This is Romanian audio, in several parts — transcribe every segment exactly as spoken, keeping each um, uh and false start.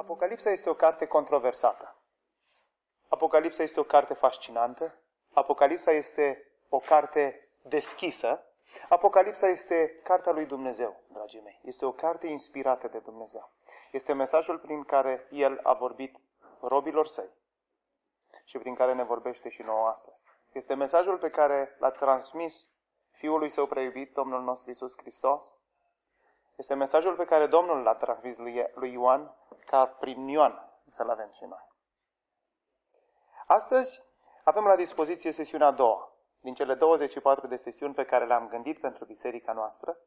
Apocalipsa este o carte controversată. Apocalipsa este o carte fascinantă. Apocalipsa este o carte deschisă. Apocalipsa este cartea lui Dumnezeu, dragii mei. Este o carte inspirată de Dumnezeu. Este mesajul prin care El a vorbit robilor săi și prin care ne vorbește și nouă astăzi. Este mesajul pe care l-a transmis Fiului Său preiubit, Domnul nostru Iisus Hristos. Este mesajul pe care Domnul l-a transmis lui Ioan, ca prin Ioan să-l avem și noi. Astăzi avem la dispoziție sesiunea a doua din cele douăzeci și patru de sesiuni pe care le-am gândit pentru biserica noastră.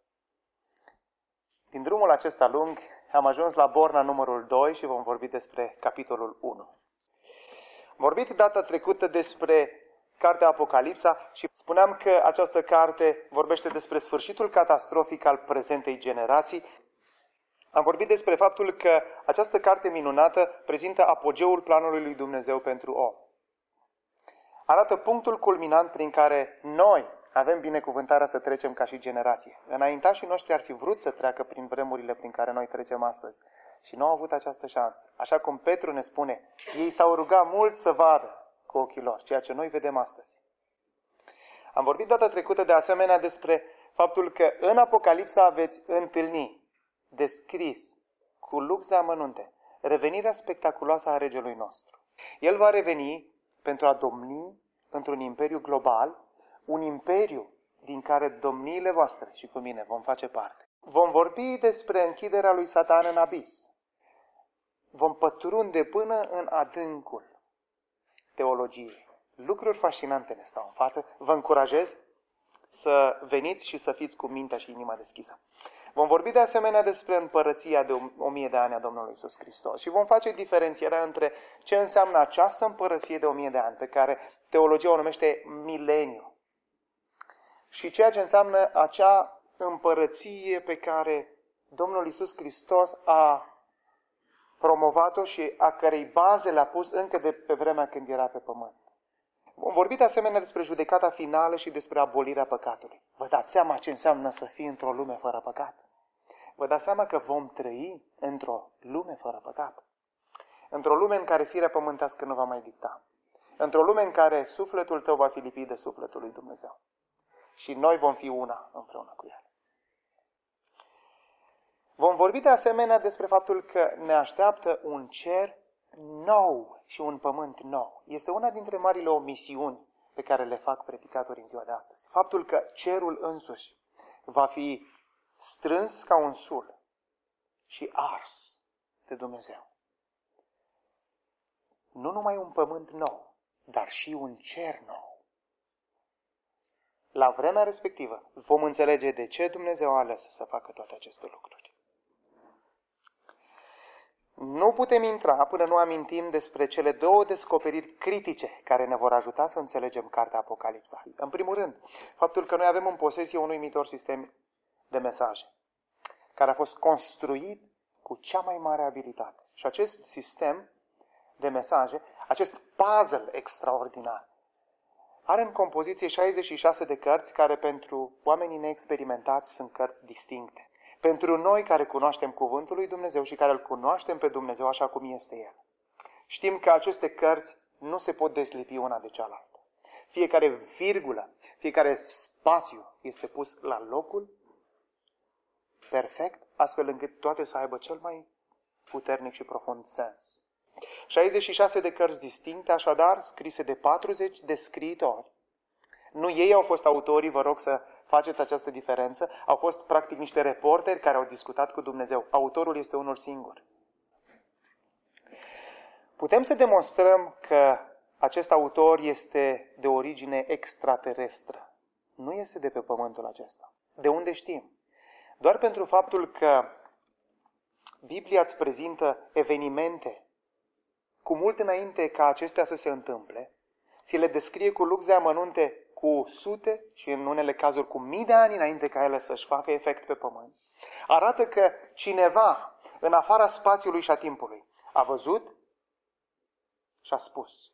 Din drumul acesta lung am ajuns la Borna numărul doi și vom vorbi despre capitolul unu. Am vorbit data trecută despre cartea Apocalipsa și spuneam că această carte vorbește despre sfârșitul catastrofic al prezentei generații. Am vorbit despre faptul că această carte minunată prezintă apogeul planului lui Dumnezeu pentru om. Arată punctul culminant prin care noi avem binecuvântarea să trecem ca și generație. Înaintașii noștri ar fi vrut să treacă prin vremurile prin care noi trecem astăzi și nu au avut această șansă. Așa cum Petru ne spune, ei s-au rugat mult să vadă cu ochii lor, ceea ce noi vedem astăzi. Am vorbit data trecută de asemenea despre faptul că în Apocalipsa veți întâlni descris cu lux de amănunte revenirea spectaculoasă a regelui nostru. El va reveni pentru a domni într-un imperiu global, un imperiu din care domniile voastre și cu mine vom face parte. Vom vorbi despre închiderea lui Satan în abis. Vom pătrunde până în adâncul teologiei. Lucruri fascinante ne stau în față. Vă încurajez să veniți și să fiți cu mintea și inima deschisă. Vom vorbi de asemenea despre împărăția de o mie de ani a Domnului Iisus Hristos și vom face diferențierea între ce înseamnă această împărăție de o mie de ani, pe care teologia o numește mileniu, și ceea ce înseamnă acea împărăție pe care Domnul Iisus Hristos a promovat-o și a cărei baze le-a pus încă de pe vremea când era pe pământ. Vom vorbi de asemenea despre judecata finală și despre abolirea păcatului. Vă dați seama ce înseamnă să fii într-o lume fără păcat? Vă dați seama că vom trăi într-o lume fără păcat? Într-o lume în care firea pământească nu va mai dicta. Într-o lume în care sufletul tău va fi lipit de sufletul lui Dumnezeu. Și noi vom fi una împreună cu El. Vom vorbi de asemenea despre faptul că ne așteaptă un cer nou și un pământ nou. Este una dintre marile omisiuni pe care le fac predicatorii în ziua de astăzi. Faptul că cerul însuși va fi strâns ca un sul și ars de Dumnezeu. Nu numai un pământ nou, dar și un cer nou. La vremea respectivă vom înțelege de ce Dumnezeu a ales să facă toate aceste lucruri. Nu putem intra până nu amintim despre cele două descoperiri critice care ne vor ajuta să înțelegem cartea Apocalipsa. În primul rând, faptul că noi avem în posesie un uimitor sistem de mesaje, care a fost construit cu cea mai mare abilitate. Și acest sistem de mesaje, acest puzzle extraordinar, are în compoziție șaizeci și șase de cărți care pentru oamenii neexperimentați sunt cărți distincte. Pentru noi care cunoaștem cuvântul lui Dumnezeu și care îl cunoaștem pe Dumnezeu așa cum este El, știm că aceste cărți nu se pot deslipi una de cealaltă. Fiecare virgulă, fiecare spațiu este pus la locul perfect, astfel încât toate să aibă cel mai puternic și profund sens. șaizeci și șase de cărți distincte, așadar, scrise de patruzeci de scriitori. Nu ei au fost autorii, vă rog să faceți această diferență, au fost practic niște reporteri care au discutat cu Dumnezeu. Autorul este unul singur. Putem să demonstrăm că acest autor este de origine extraterestră. Nu este de pe pământul acesta. De unde știm? Doar pentru faptul că Biblia îți prezintă evenimente cu mult înainte ca acestea să se întâmple, ți le descrie cu lux de amănunte cu sute și în unele cazuri cu mii de ani înainte ca ele să-și facă efect pe pământ, arată că cineva în afara spațiului și a timpului a văzut și a spus.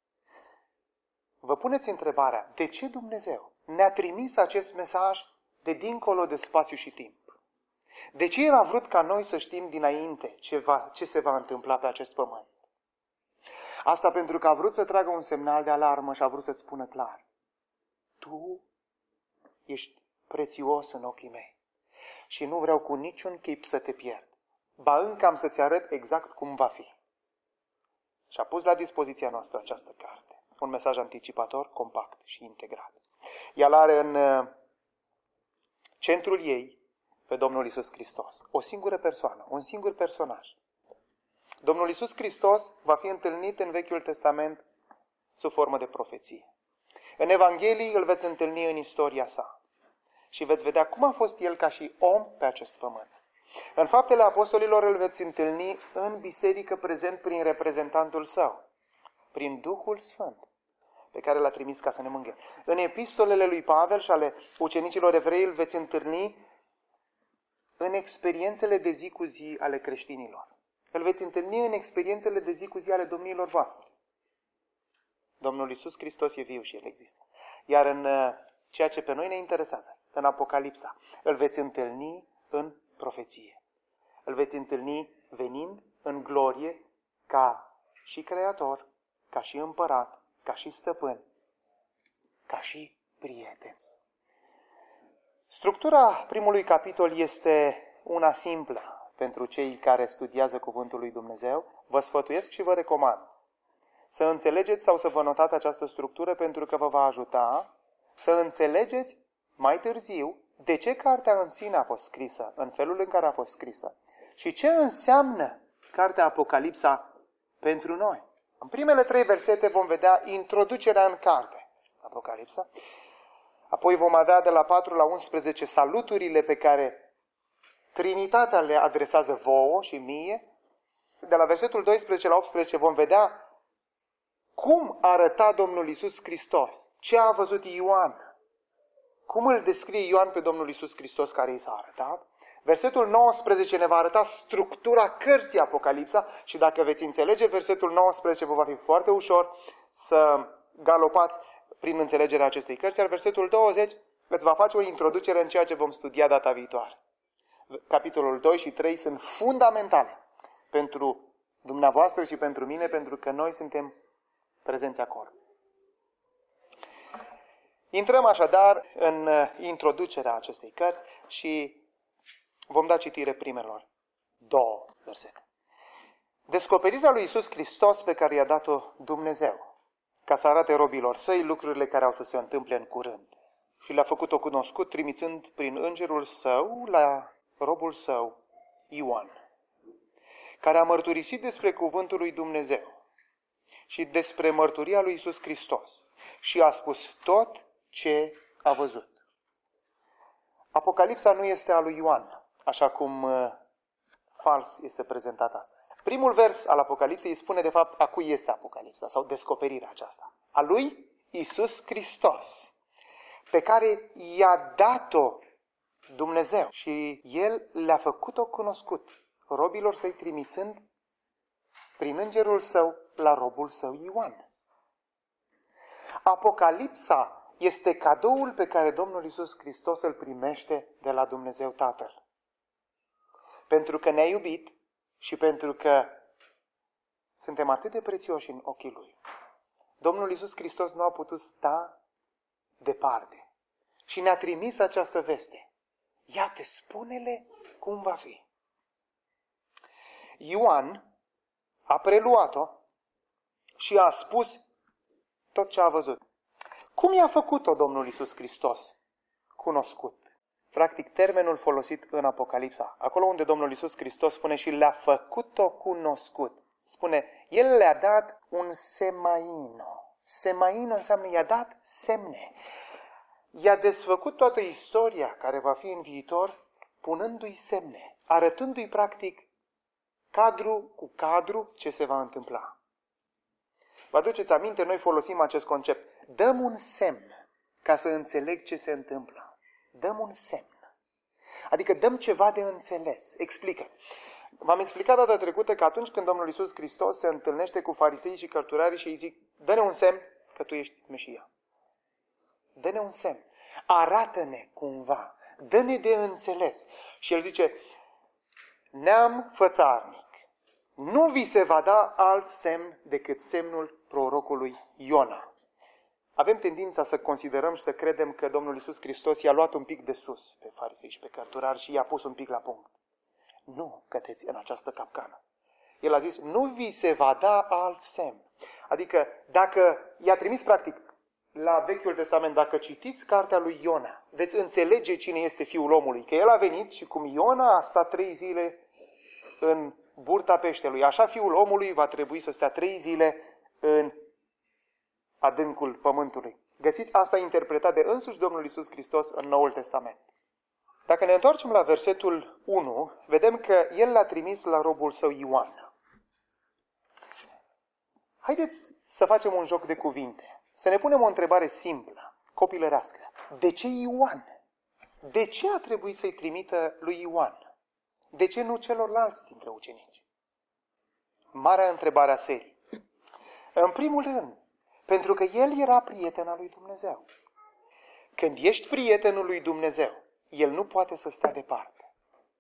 Vă puneți întrebarea, de ce Dumnezeu ne-a trimis acest mesaj de dincolo de spațiu și timp? De ce El a vrut ca noi să știm dinainte ce, va, ce se va întâmpla pe acest pământ? Asta pentru că a vrut să tragă un semnal de alarmă și a vrut să-ți spună clar. Tu ești prețios în ochii mei și nu vreau cu niciun chip să te pierd. Ba încă am să-ți arăt exact cum va fi. Și a pus la dispoziția noastră această carte. Un mesaj anticipator, compact și integrat. El are în centrul ei pe Domnul Iisus Hristos. O singură persoană, un singur personaj. Domnul Iisus Hristos va fi întâlnit în Vechiul Testament sub formă de profeție. În Evanghelii îl veți întâlni în istoria sa. Și veți vedea cum a fost el ca și om pe acest pământ. În Faptele Apostolilor îl veți întâlni în biserică prezent prin reprezentantul său, prin Duhul Sfânt, pe care l-a trimis ca să ne mângâie. În epistolele lui Pavel și ale ucenicilor evrei îl veți întâlni în experiențele de zi cu zi ale creștinilor. Îl veți întâlni în experiențele de zi cu zi ale domniilor voastre. Domnul Iisus Hristos e viu și El există. Iar în ceea ce pe noi ne interesează, în Apocalipsa, îl veți întâlni în profeție. Îl veți întâlni venind în glorie ca și creator, ca și împărat, ca și stăpân, ca și prieten. Structura primului capitol este una simplă pentru cei care studiază Cuvântul lui Dumnezeu. Vă sfătuiesc și vă recomand să înțelegeți sau să vă notați această structură pentru că vă va ajuta să înțelegeți mai târziu de ce cartea în sine a fost scrisă, în felul în care a fost scrisă și ce înseamnă cartea Apocalipsa pentru noi. În primele trei versete vom vedea introducerea în carte, Apocalipsa. Apoi vom avea de la patru la unsprezece saluturile pe care Trinitatea le adresează vouă și mie. De la versetul doisprezece la optsprezece vom vedea cum arăta Domnul Iisus Hristos, ce a văzut Ioan, cum îl descrie Ioan pe Domnul Iisus Hristos care i s-a arătat. Versetul nouăsprezece ne va arăta structura cărții Apocalipsa și dacă veți înțelege versetul nouăsprezece, vă va fi foarte ușor să galopați prin înțelegerea acestei cărți, iar versetul douăzeci îți va face o introducere în ceea ce vom studia data viitoare. Capitolul doi și trei sunt fundamentale pentru dumneavoastră și pentru mine, pentru că noi suntem prezenți acolo. Intrăm așadar în introducerea acestei cărți și vom da citire primelor două versete. Descoperirea lui Iisus Hristos pe care i-a dat-o Dumnezeu, ca să arate robilor săi lucrurile care au să se întâmple în curând. Și le-a făcut-o cunoscut, trimițând prin îngerul său la robul său, Ioan, care a mărturisit despre cuvântul lui Dumnezeu și despre mărturia lui Iisus Hristos și a spus tot ce a văzut. Apocalipsa nu este a lui Ioan, așa cum uh, fals este prezentat astăzi. Primul vers al Apocalipsei îi spune de fapt a cui este Apocalipsa sau descoperirea aceasta. A lui Iisus Hristos, pe care i-a dat-o Dumnezeu și El le-a făcut-o cunoscut robilor săi trimițând prin îngerul său la robul său Ioan. Apocalipsa este cadoul pe care Domnul Iisus Hristos îl primește de la Dumnezeu Tatăl. Pentru că ne-a iubit și pentru că suntem atât de prețioși în ochii Lui. Domnul Iisus Hristos nu a putut sta departe și ne-a trimis această veste. Iată, spune-le cum va fi. Ioan a preluat-o și a spus tot ce a văzut. Cum i-a făcut-o Domnul Iisus Hristos cunoscut? Practic, termenul folosit în Apocalipsa, acolo unde Domnul Iisus Hristos spune și le-a făcut-o cunoscut. Spune, El le-a dat un semaino. Semaino înseamnă i-a dat semne. I-a desfăcut toată istoria care va fi în viitor, punându-i semne, arătându-i practic cadru cu cadru ce se va întâmpla. Vă aduceți aminte, noi folosim acest concept. Dăm un semn ca să înțeleg ce se întâmplă. Dăm un semn. Adică dăm ceva de înțeles. Explică. V-am explicat data trecută că atunci când Domnul Iisus Hristos se întâlnește cu fariseii și cărturarii și îi zic, dă-ne un semn că tu ești Mesia. Dă-ne un semn. Arată-ne cumva. Dă-ne de înțeles. Și el zice, neam fățarnic, nu vi se va da alt semn decât semnul prorocului Iona. Avem tendința să considerăm și să credem că Domnul Iisus Hristos i-a luat un pic de sus pe farisei și pe cărturari și i-a pus un pic la punct. Nu cădeți în această capcană. El a zis, nu vi se va da alt semn. Adică, dacă i-a trimis practic la Vechiul Testament, dacă citiți cartea lui Iona, veți înțelege cine este Fiul omului. Că el a venit și cum Iona a stat trei zile în burta peștelui, așa Fiul omului va trebui să stea trei zile în adâncul pământului. Găsiți asta interpretat de însuși Domnul Iisus Hristos în Noul Testament. Dacă ne întoarcem la versetul unu, vedem că el l-a trimis la robul său Ioan. Haideți să facem un joc de cuvinte. Să ne punem o întrebare simplă, copilărească. De ce Ioan? De ce a trebuit să-i trimită lui Ioan? De ce nu celorlalți dintre ucenici? Marea întrebare a serii. În primul rând, pentru că el era prieten al lui Dumnezeu. Când ești prietenul lui Dumnezeu, el nu poate să stea departe.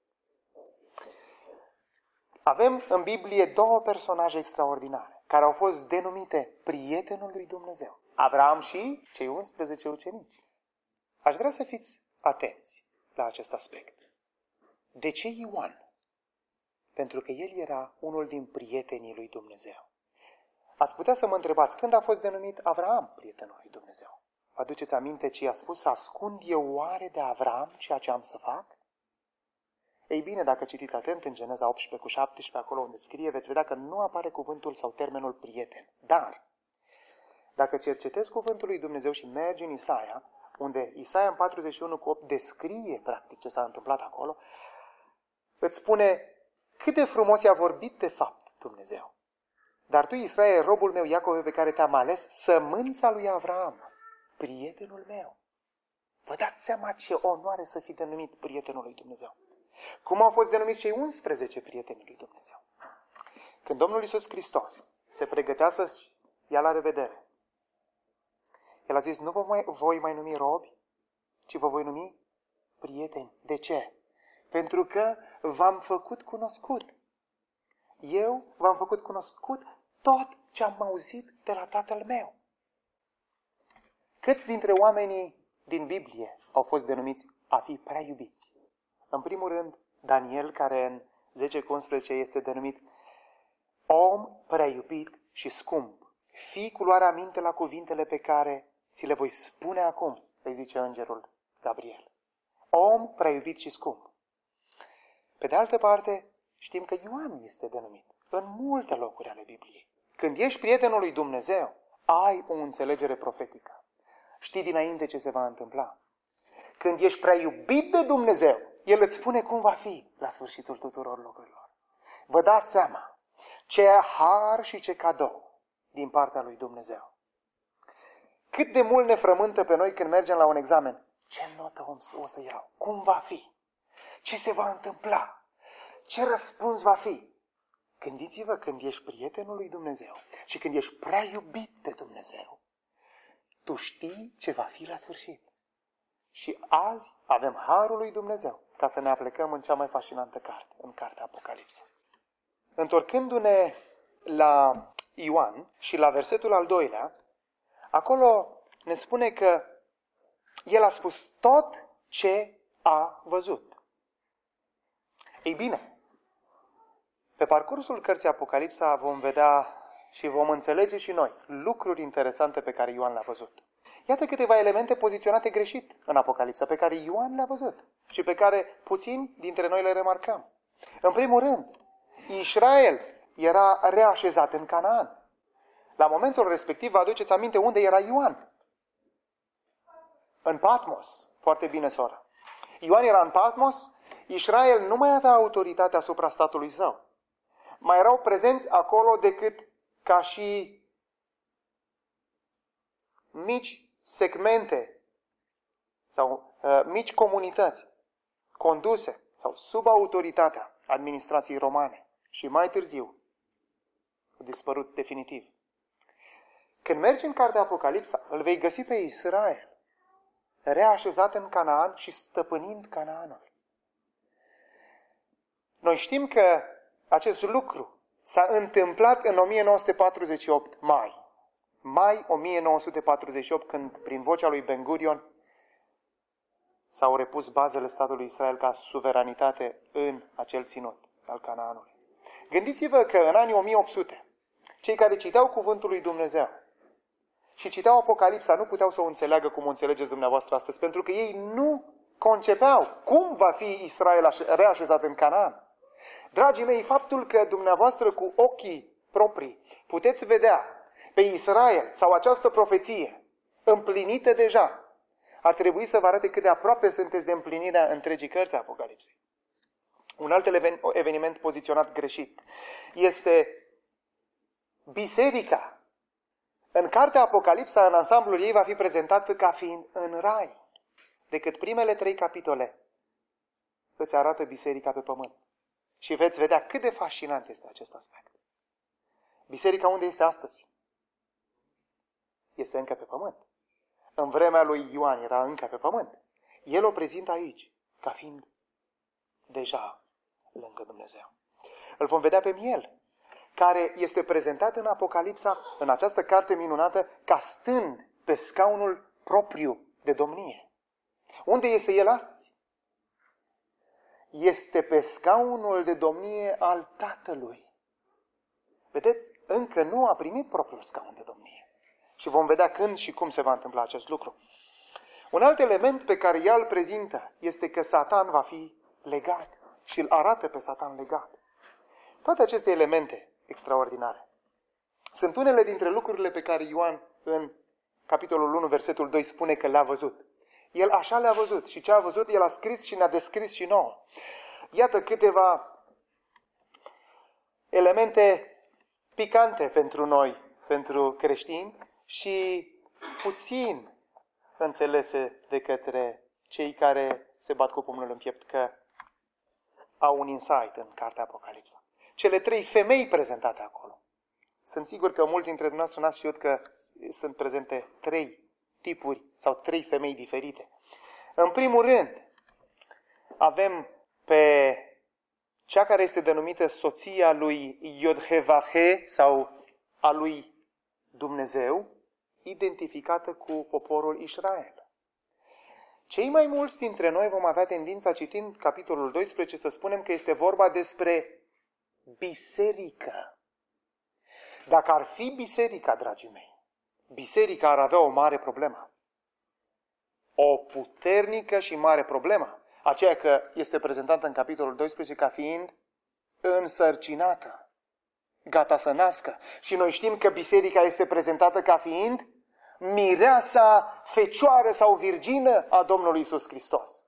Avem în Biblie două personaje extraordinare, care au fost denumite prietenul lui Dumnezeu. Avram și cei unsprezece ucenici. Aș vrea să fiți atenți la acest aspect. De ce Ioan? Pentru că el era unul din prietenii lui Dumnezeu. Ați putea să mă întrebați, când a fost denumit Avram prietenul lui Dumnezeu? Vă aduceți aminte ce i-a spus? Să ascund eu oare de Avram ceea ce am să fac? Ei bine, dacă citiți atent în Geneza optsprezece cu șaptesprezece, acolo unde scrie, veți vedea că nu apare cuvântul sau termenul prieten. Dar, dacă cercetezi cuvântul lui Dumnezeu și mergi în Isaia, unde Isaia în patruzeci și unu cu opt descrie practic ce s-a întâmplat acolo, îți spune cât de frumos i-a vorbit de fapt Dumnezeu. Dar tu, Israel, robul meu Iacove, pe care te-am ales, sămânța lui Avram, prietenul meu. Vă dați seama ce onoare să fii denumit prietenul lui Dumnezeu. Cum au fost denumiți cei unsprezece prieteni lui Dumnezeu? Când Domnul Iisus Hristos se pregătea să-și ia la revedere, el a zis, nu vă mai, voi mai numi robi, ci vă voi numi prieteni. De ce? Pentru că v-am făcut cunoscut. Eu v-am făcut cunoscut tot ce am auzit de la Tatăl meu. Câți dintre oamenii din Biblie au fost denumiți a fi prea iubiți? În primul rând, Daniel, care în zece cu unsprezece este denumit om prea iubit și scump. Fii cu luarea minte la cuvintele pe care ți le voi spune acum, îi zice îngerul Gabriel. Om prea iubit și scump. Pe de altă parte, știm că Ioan este denumit în multe locuri ale Bibliei. Când ești prietenul lui Dumnezeu, ai o înțelegere profetică. Știi dinainte ce se va întâmpla. Când ești prea iubit de Dumnezeu, El îți spune cum va fi la sfârșitul tuturor lucrurilor. Vă dați seama ce har și ce cadou din partea lui Dumnezeu. Cât de mult ne frământă pe noi când mergem la un examen. Ce notă o să iau? Cum va fi? Ce se va întâmpla? Ce răspuns va fi? Gândiți-vă, când ești prietenul lui Dumnezeu și când ești prea iubit de Dumnezeu, tu știi ce va fi la sfârșit. Și azi avem harul lui Dumnezeu ca să ne aplecăm în cea mai fascinantă carte, în cartea Apocalipsa. Întorcându-ne la Ioan și la versetul al doilea, acolo ne spune că el a spus tot ce a văzut. Ei bine, pe parcursul cărții Apocalipsa vom vedea și vom înțelege și noi lucruri interesante pe care Ioan le-a văzut. Iată câteva elemente poziționate greșit în Apocalipsa, pe care Ioan le-a văzut și pe care puțini dintre noi le remarcăm. În primul rând, Israel era reașezat în Canaan. La momentul respectiv, vă aduceți aminte unde era Ioan? În Patmos. Foarte bine, soră. Ioan era în Patmos, Israel nu mai avea autoritate asupra statului său. Mai erau prezenți acolo decât ca și mici segmente sau uh, mici comunități conduse sau sub autoritatea administrației romane și mai târziu a dispărut definitiv. Când mergi în cartea Apocalipsa, îl vei găsi pe Israel reașezat în Canaan și stăpânind Canaanul. Noi știm că acest lucru s-a întâmplat în o mie nouă sute patruzeci și opt, mai. Mai o mie nouă sute patruzeci și opt, când prin vocea lui Ben Gurion s-au repus bazele statului Israel ca suveranitate în acel ținut al Canaanului. Gândiți-vă că în anii o mie opt sute, cei care citeau cuvântul lui Dumnezeu și citeau Apocalipsa nu puteau să o înțeleagă cum o înțelegeți dumneavoastră astăzi, pentru că ei nu concepeau cum va fi Israel reașezat în Canaan. Dragii mei, faptul că dumneavoastră cu ochii proprii puteți vedea pe Israel sau această profeție împlinită deja, ar trebui să vă arate cât de aproape sunteți de împlinirea întregii cărți a Apocalipsei. Un alt eveniment poziționat greșit este biserica. În cartea Apocalipsa, în ansamblul ei, va fi prezentată ca fiind în rai. Decât primele trei capitole îți arată biserica pe pământ. Și veți vedea cât de fascinant este acest aspect. Biserica unde este astăzi? Este încă pe pământ. În vremea lui Ioan era încă pe pământ. El o prezintă aici, ca fiind deja lângă Dumnezeu. Îl vom vedea pe miel, care este prezentat în Apocalipsa, în această carte minunată, ca stând pe scaunul propriu de domnie. Unde este el astăzi? Este pe scaunul de domnie al Tatălui. Vedeți, încă nu a primit propriul scaun de domnie. Și vom vedea când și cum se va întâmpla acest lucru. Un alt element pe care ea îl prezintă este că Satan va fi legat și îl arată pe Satan legat. Toate aceste elemente extraordinare sunt unele dintre lucrurile pe care Ioan în capitolul unu, versetul doi spune că le-a văzut. El așa le-a văzut și ce a văzut, el a scris și ne-a descris și nouă. Iată câteva elemente picante pentru noi, pentru creștini, și puțin înțelese de către cei care se bat cu pumnul în piept că au un insight în cartea Apocalipsa. Cele trei femei prezentate acolo. Sunt sigur că mulți dintre dumneavoastră n-ați știut că sunt prezente trei tipuri sau trei femei diferite. În primul rând, avem pe cea care este denumită soția lui Iod-He-Vah-He sau a lui Dumnezeu, identificată cu poporul Israel. Cei mai mulți dintre noi vom avea tendința, citind capitolul doisprezece, să spunem că este vorba despre biserică. Dacă ar fi biserica, dragii mei, biserica ar avea o mare problemă. O puternică și mare problemă. Aceea că este prezentată în capitolul doisprezece ca fiind însărcinată, gata să nască. Și noi știm că biserica este prezentată ca fiind mireasa fecioară sau virgină a Domnului Iisus Hristos.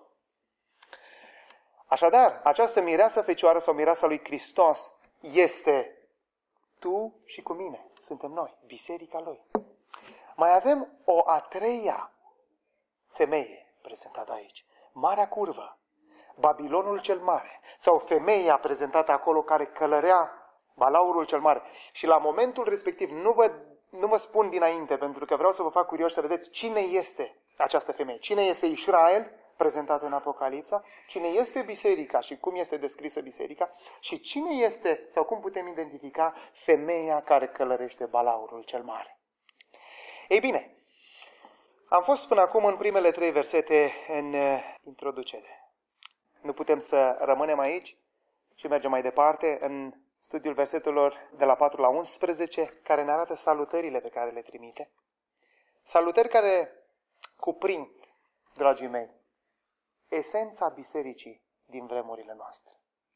Așadar, această mireasă fecioară sau mireasa lui Hristos este tu și cu mine. Suntem noi, biserica lui. Mai avem o a treia femeie prezentată aici. Marea curvă, Babilonul cel mare, sau femeia prezentată acolo care călărea balaurul cel mare. Și la momentul respectiv, nu vă, nu vă spun dinainte, pentru că vreau să vă fac curioși să vedeți cine este această femeie. Cine este Israel, prezentat în Apocalipsa, cine este biserica și cum este descrisă biserica și cine este, sau cum putem identifica, femeia care călărește balaurul cel mare. Ei bine, am fost până acum în primele trei versete în introducere. Nu putem să rămânem aici și mergem mai departe în studiul versetelor de la patru la unsprezece, care ne arată salutările pe care le trimite. Salutări care cuprind, dragii mei, esența bisericii din vremurile noastre.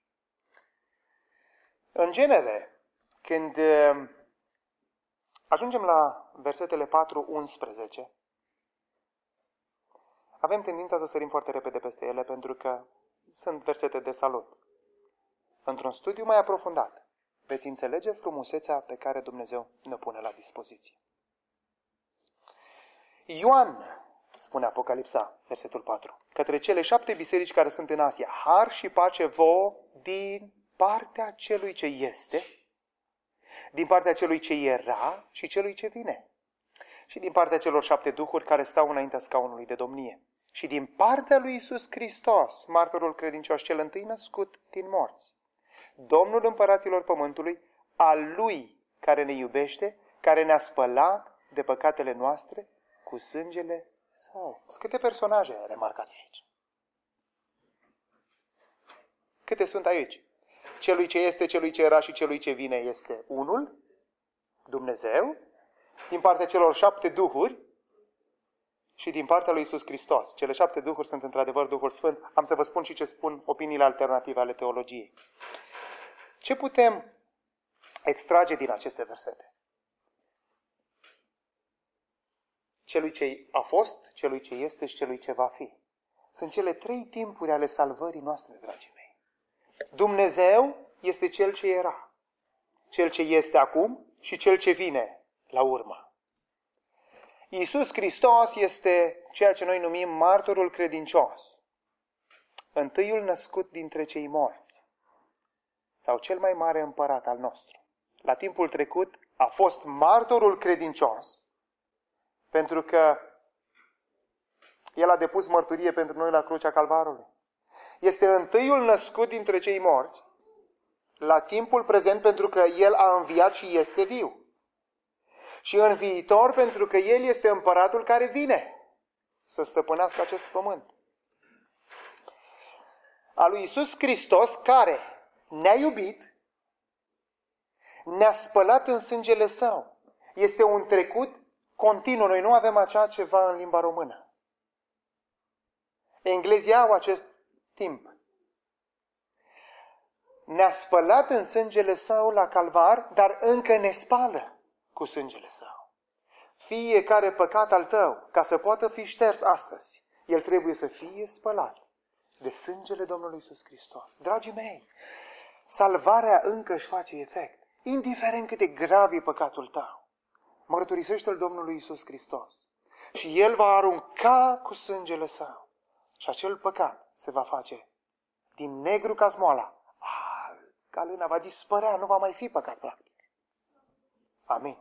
În genere, când ajungem la versetele patru unsprezece, avem tendința să sărim foarte repede peste ele, pentru că sunt versete de salut. Într-un studiu mai aprofundat, veți înțelege frumusețea pe care Dumnezeu ne pune la dispoziție. Ioan, spune Apocalipsa, versetul patru, către cele șapte biserici care sunt în Asia, har și pace vouă din partea celui ce este, din partea celui ce era și celui ce vine, și din partea celor șapte duhuri care stau înaintea scaunului de domnie. Și din partea lui Iisus Hristos, martorul credincios, cel întâi născut din morți, Domnul împăraților pământului, al lui care ne iubește, care ne-a spălat de păcatele noastre cu sângele său. Câte personaje remarcați aici? Câte sunt aici? Celui ce este, celui ce era și celui ce vine este unul, Dumnezeu, din partea celor șapte duhuri și din partea lui Iisus Hristos. Cele șapte duhuri sunt într-adevăr Duhul Sfânt. Am să vă spun și ce spun opiniile alternative ale teologiei. Ce putem extrage din aceste versete? Celui ce a fost, celui ce este și celui ce va fi. Sunt cele trei timpuri ale salvării noastre, dragii mei. Dumnezeu este Cel ce era, Cel ce este acum și Cel ce vine la urmă. Iisus Hristos este ceea ce noi numim martorul credincios, întâiul născut dintre cei morți, sau cel mai mare împărat al nostru. La timpul trecut a fost martorul credincios, pentru că El a depus mărturie pentru noi la crucea Calvarului. Este întâiul născut dintre cei morți, la timpul prezent pentru că El a înviat și este viu. Și în viitor pentru că El este împăratul care vine să stăpânească acest pământ. A lui Iisus Hristos care ne-a iubit, ne-a spălat în sângele Său. Este un trecut continuu. Noi nu avem acea ceva în limba română. Englezii au acest timp. Ne-a spălat în sângele Său la Calvar, dar încă ne spală cu sângele Său. Fiecare păcat al tău, ca să poată fi șters astăzi, el trebuie să fie spălat de sângele Domnului Iisus Hristos. Dragii mei, salvarea încă își face efect, indiferent cât de grav e păcatul tău. Mărturisește-l Domnului Iisus Hristos și El va arunca cu sângele Său și acel păcat se va face din negru ca smoala. Ah, calâna va dispărea, nu va mai fi păcat practic. Amin.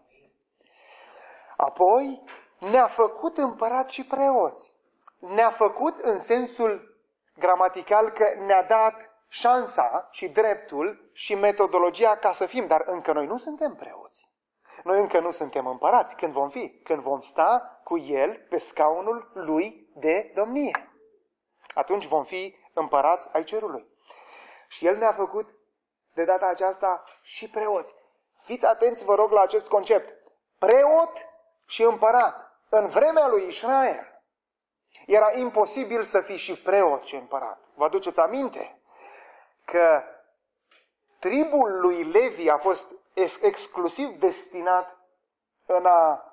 Apoi ne-a făcut împărați și preoți. Ne-a făcut în sensul gramatical că ne-a dat șansa și dreptul și metodologia ca să fim, dar încă noi nu suntem preoți. Noi încă nu suntem împărați. Când vom fi? Când vom sta cu El pe scaunul Lui de domnie. Atunci vom fi împărați ai cerului. Și El ne-a făcut de data aceasta și preoți. Fiți atenți, vă rog, la acest concept. Preot și împărat. În vremea lui Israel era imposibil să fii și preot și împărat. Vă aduceți aminte că tribul lui Levi a fost exclusiv destinat în a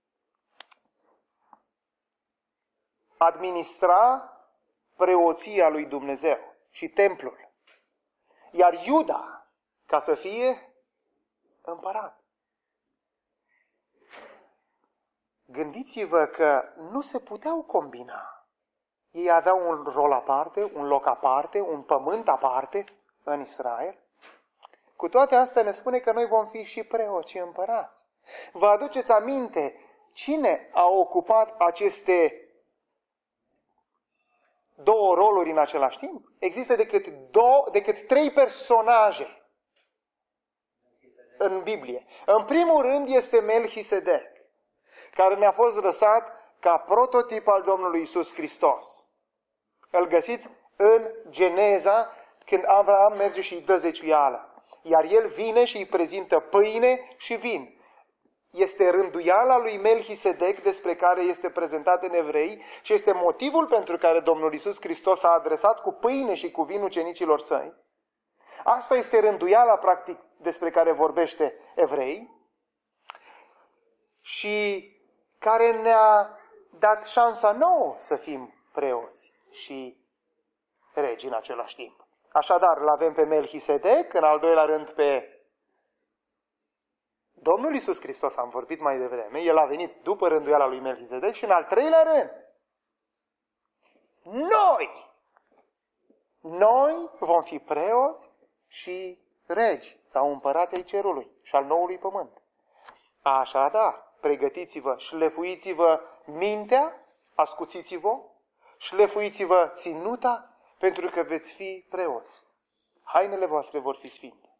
administra preoția lui Dumnezeu și templul. Iar Iuda, ca să fie împărat. Gândiți-vă că nu se puteau combina. Ei aveau un rol aparte, un loc aparte, un pământ aparte în Israel. Cu toate astea ne spune că noi vom fi și preoți și împărați. Vă aduceți aminte cine a ocupat aceste două roluri în același timp? Există decât, două, decât trei personaje în Biblie. În primul rând este Melchisedec, care ne-a fost lăsat ca prototip al Domnului Iisus Hristos. Îl găsiți în Geneza, când Avraam merge și îi dă zeciuială. Iar el vine și îi prezintă pâine și vin. Este rânduiala lui Melchisedec despre care este prezentat în Evrei și este motivul pentru care Domnul Iisus Hristos a adresat cu pâine și cu vin ucenicilor săi. Asta este rânduiala, practic, despre care vorbește Evrei și care ne-a dat șansa nouă să fim preoți și regi în același timp. Așadar, îl avem pe Melchisedec, în al doilea rând pe Domnul Iisus Hristos, am vorbit mai devreme, El a venit după rânduiala lui Melchisedec și în al treilea rând, noi! Noi vom fi preoți și regi sau împărați ai cerului și al noului pământ. Așadar, pregătiți-vă, șlefuiți-vă mintea, ascuțiți-vă, șlefuiți-vă ținuta, pentru că veți fi preoți. Hainele voastre vor fi sfinte.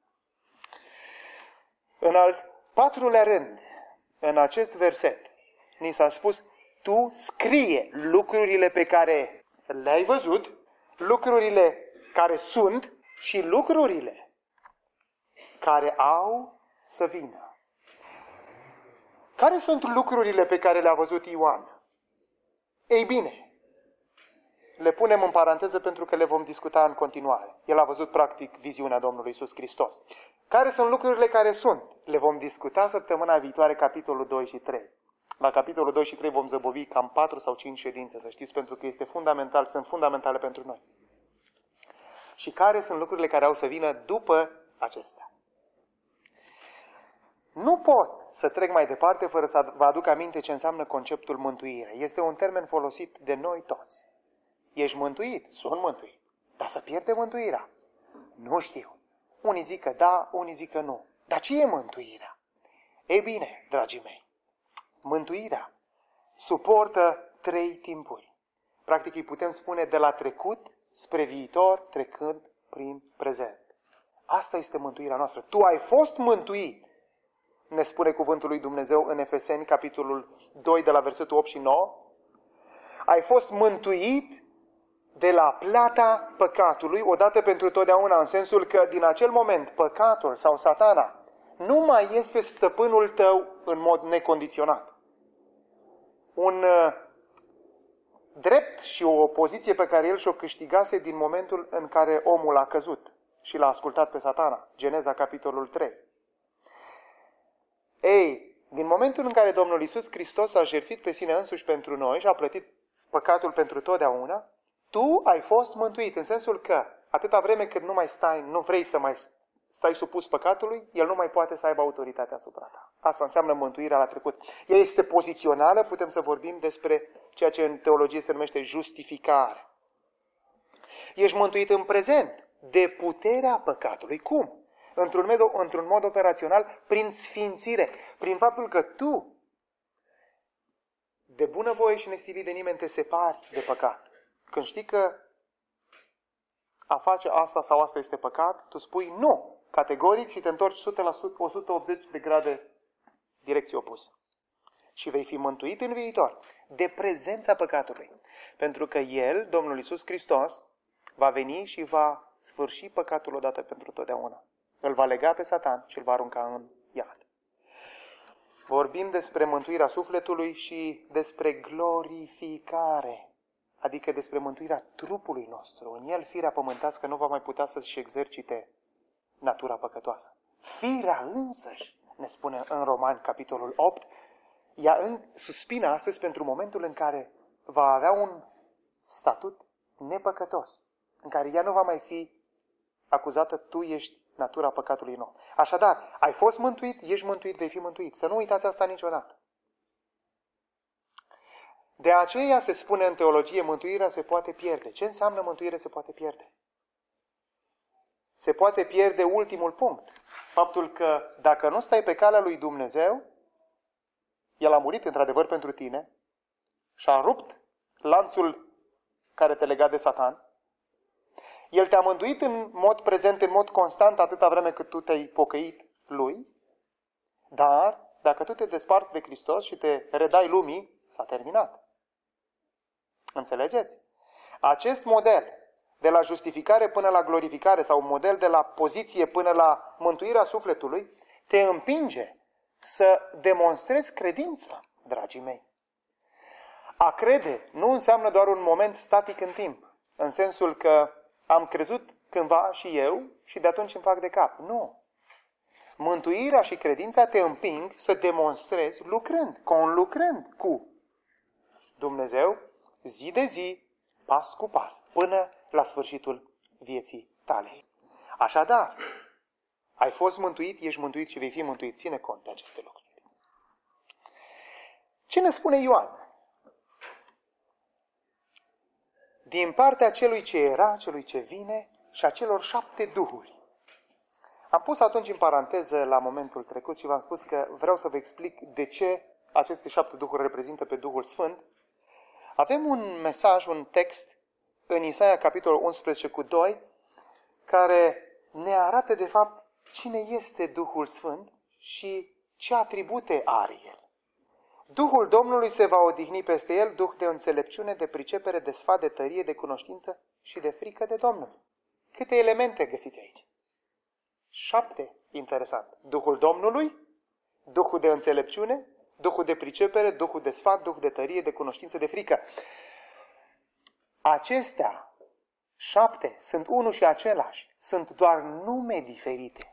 În al patrulea rând, în acest verset, ni s-a spus, tu scrie lucrurile pe care le-ai văzut, lucrurile care sunt și lucrurile care au să vină. Care sunt lucrurile pe care le-a văzut Ioan? Ei bine, le punem în paranteză pentru că le vom discuta în continuare. El a văzut practic viziunea Domnului Iisus Hristos. Care sunt lucrurile care sunt? Le vom discuta săptămâna viitoare, capitolul doi și trei. La capitolul doi și trei vom zăbovi cam patru sau cinci ședințe, să știți, pentru că este fundamental, sunt fundamentale pentru noi. Și care sunt lucrurile care au să vină după acestea? Nu pot să trec mai departe fără să vă aduc aminte ce înseamnă conceptul mântuire. Este un termen folosit de noi toți. Ești mântuit? Sunt mântuit. Dar să pierde mântuirea? Nu știu. Unii zic că da, unii zic că nu. Dar ce e mântuirea? Ei bine, dragii mei, mântuirea suportă trei timpuri. Practic îi putem spune de la trecut spre viitor, trecând prin prezent. Asta este mântuirea noastră. Tu ai fost mântuit, ne spune cuvântul lui Dumnezeu în Efeseni, capitolul doi, de la versetul opt și nouă. Ai fost mântuit de la plata păcatului, odată pentru totdeauna, în sensul că din acel moment păcatul sau satana nu mai este stăpânul tău în mod necondiționat. Un uh, drept și o poziție pe care el și-o câștigase din momentul în care omul a căzut și l-a ascultat pe satana. Geneza, capitolul trei. Ei, din momentul în care Domnul Iisus Hristos a jertfit pe sine însuși pentru noi și a plătit păcatul pentru totdeauna, tu ai fost mântuit, în sensul că atâta vreme cât nu mai stai, nu vrei să mai stai supus păcatului, el nu mai poate să aibă autoritatea asupra ta. Asta înseamnă mântuirea la trecut. Ea este pozițională, putem să vorbim despre ceea ce în teologie se numește justificare. Ești mântuit în prezent de puterea păcatului. Cum? Într-un mod, într-un mod operațional, prin sfințire, prin faptul că tu, de bunăvoie și nesilit de nimeni, te separi de păcat. Când știi că a face asta sau asta este păcat, tu spui nu, categoric, și te întorci o sută optzeci de grade direcție opusă. Și vei fi mântuit în viitor de prezența păcatului. Pentru că El, Domnul Iisus Hristos, va veni și va sfârși păcatul odată pentru totdeauna. Îl va lega pe Satan și îl va arunca în iad. Vorbim despre mântuirea sufletului și despre glorificare. Adică despre mântuirea trupului nostru. În el, firea pământească nu va mai putea să-și exercite natura păcătoasă. Firea însăși, ne spune în Romani, capitolul opt, ea în, suspină astăzi pentru momentul în care va avea un statut nepăcătos, în care ea nu va mai fi acuzată, tu ești natura păcatului nou. Așadar, ai fost mântuit, ești mântuit, vei fi mântuit. Să nu uitați asta niciodată. De aceea se spune în teologie, mântuirea se poate pierde. Ce înseamnă mântuire se poate pierde? Se poate pierde ultimul punct. Faptul că dacă nu stai pe calea lui Dumnezeu, El a murit într-adevăr pentru tine și a rupt lanțul care te lega de Satan. El te-a mântuit în mod prezent, în mod constant, atâta vreme cât tu te-ai pocăit lui, dar dacă tu te desparți de Hristos și te redai lumii, s-a terminat. Înțelegeți? Acest model de la justificare până la glorificare sau model de la poziție până la mântuirea sufletului te împinge să demonstrezi credința, dragii mei. A crede nu înseamnă doar un moment static în timp, în sensul că am crezut cândva și eu și de atunci îmi fac de cap. Nu. Mântuirea și credința te împing să demonstrezi lucrând, conlucrând cu Dumnezeu, zi de zi, pas cu pas, până la sfârșitul vieții tale. Așadar, ai fost mântuit, ești mântuit și vei fi mântuit. Ține cont de aceste lucruri. Ce ne spune Ioan? Din partea celui ce era, celui ce vine și a celor șapte duhuri. Am pus atunci în paranteză la momentul trecut și v-am spus că vreau să vă explic de ce aceste șapte duhuri reprezintă pe Duhul Sfânt, avem un mesaj, un text în Isaia, capitolul unsprezece cu doi, care ne arată de fapt cine este Duhul Sfânt și ce atribute are El. Duhul Domnului se va odihni peste El, duh de înțelepciune, de pricepere, de sfat, de tărie, de cunoștință și de frică de Domnul. Câte elemente găsiți aici? Șapte. Interesant. Duhul Domnului, Duhul de înțelepciune, Duhul de pricepere, Duhul de sfat, Duh de tărie, de cunoștință, de frică. Acestea, șapte, sunt unul și același. Sunt doar nume diferite.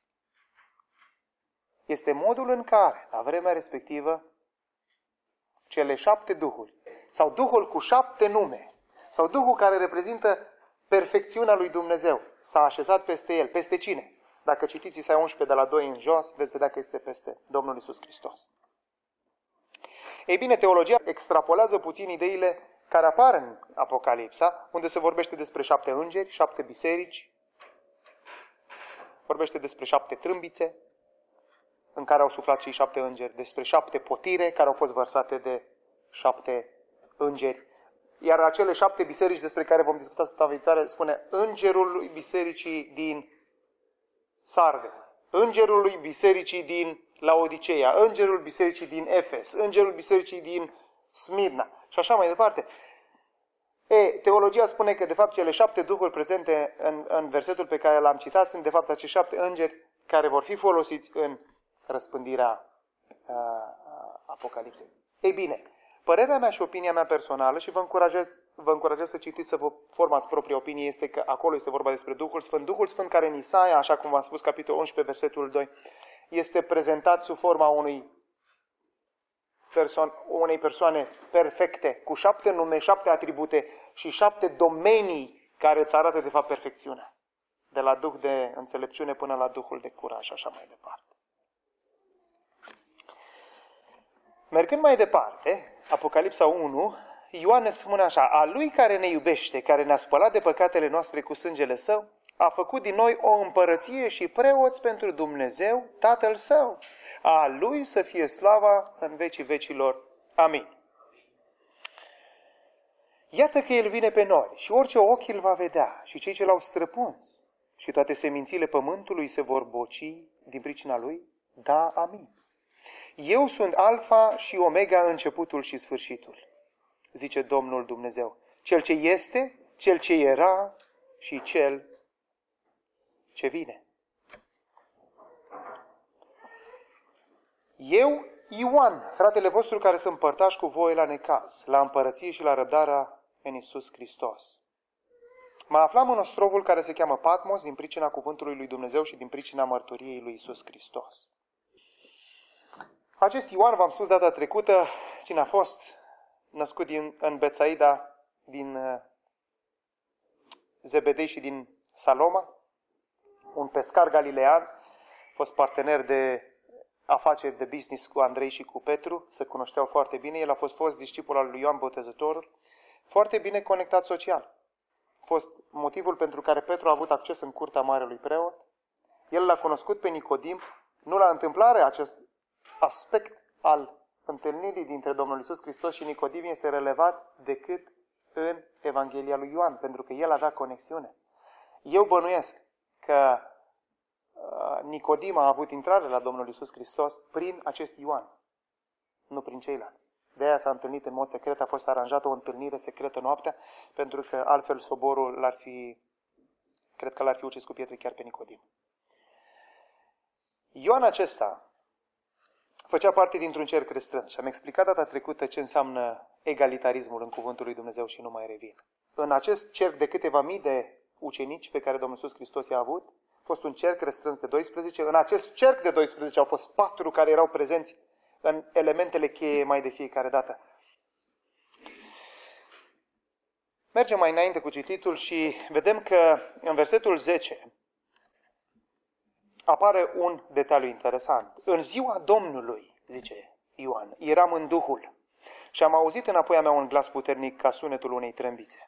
Este modul în care, la vremea respectivă, cele șapte duhuri, sau Duhul cu șapte nume, sau Duhul care reprezintă perfecțiunea lui Dumnezeu, s-a așezat peste el. Peste cine? Dacă citiți Isaia unsprezece de la doi în jos, veți vedea că este peste Domnul Iisus Hristos. Ei bine, teologia extrapolează puțin ideile care apar în Apocalipsa, unde se vorbește despre șapte îngeri, șapte biserici, vorbește despre șapte trâmbițe, în care au suflat cei șapte îngeri, despre șapte potire care au fost vărsate de șapte îngeri. Iar acele șapte biserici despre care vom discuta săptămâna viitoare spune îngerul lui bisericii din Sardes, îngerul lui bisericii din Laodiceea, îngerul bisericii din Efes, îngerul bisericii din Smirna și așa mai departe. E, teologia spune că de fapt cele șapte duhuri prezente în, în versetul pe care l-am citat sunt de fapt acești șapte îngeri care vor fi folosiți în răspândirea uh, Apocalipsei. Ei bine, părerea mea și opinia mea personală, și vă încurajez, vă încurajez să citiți, să vă formați propria opinie, este că acolo este vorba despre Duhul Sfânt. Duhul Sfânt care în Isaia, așa cum v-am spus, capitolul unsprezece, versetul doi, este prezentat sub forma unui perso- unei persoane perfecte, cu șapte nume, șapte atribute și șapte domenii care îți arată de fapt perfecțiunea. De la Duh de înțelepciune până la Duhul de curaj și așa mai departe. Mergând mai departe, Apocalipsa unu, Ioan ne spune așa: a Lui care ne iubește, care ne-a spălat de păcatele noastre cu sângele Său, a făcut din noi o împărăție și preoți pentru Dumnezeu, Tatăl Său. A Lui să fie slava în vecii vecilor. Amin. Iată că El vine pe noi și orice ochi îl va vedea și cei ce l-au străpuns și toate semințiile pământului se vor boci din pricina Lui. Da, amin. Eu sunt Alfa și Omega, începutul și sfârșitul, zice Domnul Dumnezeu, Cel ce este, Cel ce era și Cel ce vine. Eu, Ioan, fratele vostru care sunt părtaș cu voi la necaz, la împărăție și la răbdarea în Iisus Hristos. Mă aflam în ostrovul care se cheamă Patmos din pricina cuvântului lui Dumnezeu și din pricina mărturiei lui Iisus Hristos. Acest Ioan, v-am spus data trecută, cine a fost născut din, în Betsaida, din uh, Zebedei și din Saloma, un pescar galilean, a fost partener de afaceri de business cu Andrei și cu Petru, se cunoșteau foarte bine, el a fost fost discipol al lui Ioan Botezătorul, foarte bine conectat social. A fost motivul pentru care Petru a avut acces în curtea marelui preot. El l-a cunoscut pe Nicodim, nu la întâmplare acest aspect al întâlnirii dintre Domnul Iisus Hristos și Nicodim este relevat decât în Evanghelia lui Ioan, pentru că el avea conexiune. Eu bănuiesc că Nicodim a avut intrare la Domnul Iisus Hristos prin acest Ioan, nu prin ceilalți. De aia s-a întâlnit în mod secret, a fost aranjată o întâlnire secretă noaptea, pentru că altfel soborul l-ar fi, cred că l-ar fi ucis cu pietre chiar pe Nicodim. Ioan acesta făcea parte dintr-un cerc restrâns și am explicat data trecută ce înseamnă egalitarismul în cuvântul lui Dumnezeu și nu mai revin. În acest cerc de câteva mii de ucenici pe care Domnul Iisus Hristos i-a avut, a fost un cerc restrâns de doisprezece. În acest cerc de doisprezece au fost patru care erau prezenți în elementele cheie mai de fiecare dată. Mergem mai înainte cu cititul și vedem că în versetul zece apare un detaliu interesant. În ziua Domnului, zice Ioan, eram în Duhul și am auzit înapoi a mea un glas puternic ca sunetul unei trâmbițe,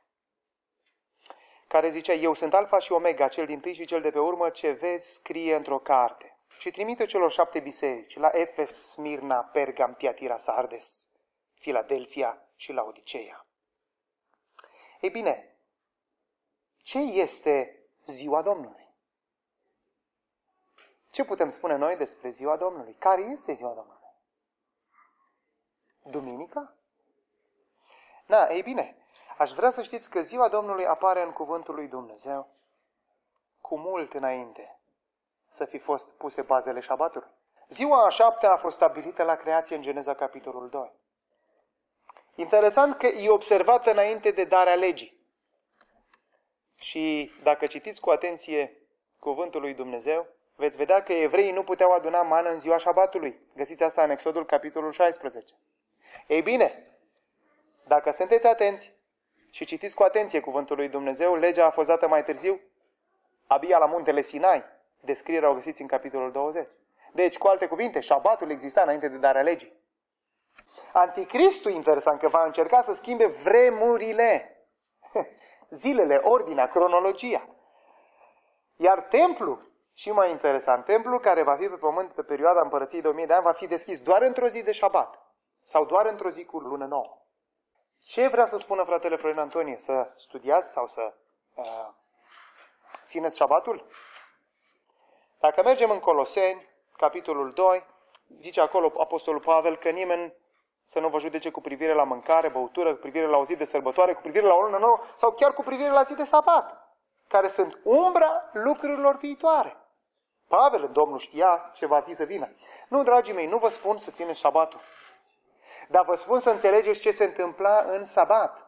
care zicea: eu sunt Alfa și Omega, cel dintâi și cel de pe urmă, ce vezi scrie într-o carte. și trimite celor șapte biserici, la Efes, Smirna, Pergam, Tiatira, Sardes, Filadelfia și Laodiceea. Ei bine, ce este ziua Domnului? Ce putem spune noi despre ziua Domnului? Care este ziua Domnului? Duminica? Na, ei bine, aș vrea să știți că ziua Domnului apare în cuvântul lui Dumnezeu cu mult înainte să fi fost puse bazele șabatului. Ziua a șaptea a fost stabilită la creație în Geneza capitolul doi. Interesant că e observată înainte de darea legii. Și dacă citiți cu atenție cuvântul lui Dumnezeu, veți vedea că evreii nu puteau aduna mană în ziua șabatului. Găsiți asta în Exodul capitolul șaisprezece. Ei bine, dacă sunteți atenți și citiți cu atenție cuvântul lui Dumnezeu, legea a fost dată mai târziu, abia la muntele Sinai. Descrierea o găsiți în capitolul douăzeci. Deci, cu alte cuvinte, șabatul exista înainte de darea legii. Anticristul, interesant, că va încerca să schimbe vremurile, zilele, ordinea, cronologia. Iar templul, și mai interesant, templul care va fi pe pământ pe perioada împărăției de o mie de ani va fi deschis doar într-o zi de șabat sau doar într-o zi cu lună nouă. Ce vrea să spună fratele Florin Antonie? Să studiați sau să uh, țineți șabatul? Dacă mergem în Coloseni, capitolul doi, zice acolo Apostolul Pavel că nimeni să nu vă judece cu privire la mâncare, băutură, cu privire la o zi de sărbătoare, cu privire la o lună nouă sau chiar cu privire la zi de sabat, care sunt umbra lucrurilor viitoare. Pavel, Domnul, știa ce va fi să vină. Nu, dragii mei, nu vă spun să țineți șabatul, dar vă spun să înțelegeți ce se întâmpla în sabat.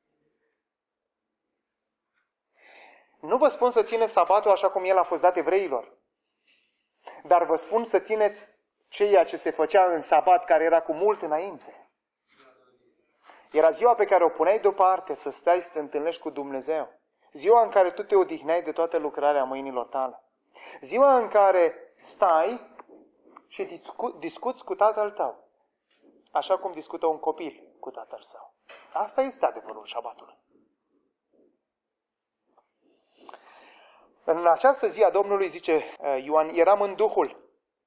Nu vă spun să țineți sabatul așa cum el a fost dat evreilor, dar vă spun să țineți ceea ce se făcea în sabat, care era cu mult înainte. Era ziua pe care o puneai deoparte să stai să te întâlnești cu Dumnezeu. Ziua în care tu te odihneai de toată lucrarea mâinilor tale. Ziua în care stai și discu- discuți cu tatăl tău, așa cum discută un copil cu tatăl său. Asta este adevărul șabatului. În această zi a Domnului, zice Ioan, eram în Duhul.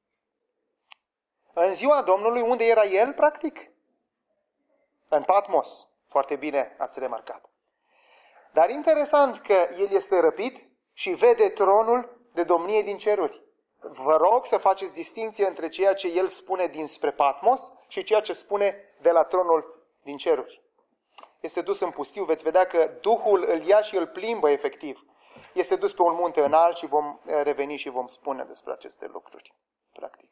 În ziua Domnului, unde era el, practic? În Patmos. Foarte bine ați remarcat. Dar interesant că el este răpit și vede tronul de domnie din ceruri. Vă rog să faceți distinție între ceea ce el spune dinspre Patmos și ceea ce spune de la tronul din ceruri. Este dus în pustiu, veți vedea că Duhul îl ia și îl plimbă efectiv. Este dus pe un munte înalt și vom reveni și vom spune despre aceste lucruri, practic.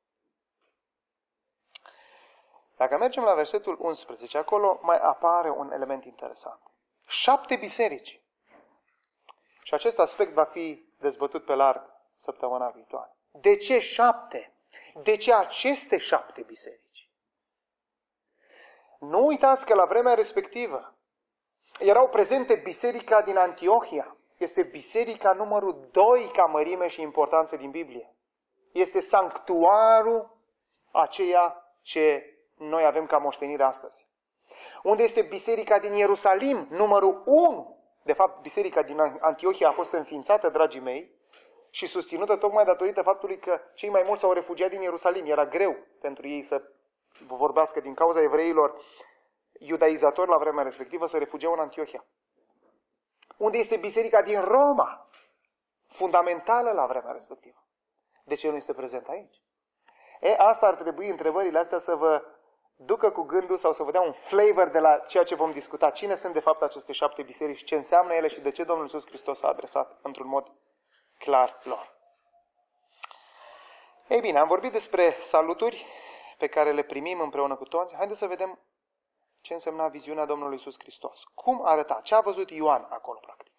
Dacă mergem la versetul unsprezece, acolo mai apare un element interesant. Șapte biserici. Și acest aspect va fi dezbătut pe larg săptămâna viitoare. De ce șapte? De ce aceste șapte biserici? Nu uitați că la vremea respectivă erau prezente biserica din Antiohia. Este biserica numărul doi ca mărime și importanță din Biblie. Este sanctuarul aceea ce noi avem ca moștenire astăzi. Unde este biserica din Ierusalim, numărul unu. De fapt, biserica din Antiohia a fost înființată, dragii mei, și susținută tocmai datorită faptului că cei mai mulți s-au refugiat din Ierusalim. Era greu pentru ei să vorbească din cauza evreilor iudaizatori la vremea respectivă, să refugiau în Antiohia. Unde este biserica din Roma, fundamentală la vremea respectivă. De ce nu este prezent aici? E, asta ar trebui, întrebările astea, să vă ducă cu gândul sau să vă dea un flavor de la ceea ce vom discuta. Cine sunt de fapt aceste șapte biserici, ce înseamnă ele și de ce Domnul Iisus Hristos s-a adresat într-un mod clar lor. Ei bine, am vorbit despre saluturi pe care le primim împreună cu toți. Haideți să vedem ce însemna viziunea Domnului Iisus Hristos. Cum arăta? Ce a văzut Ioan acolo, practic?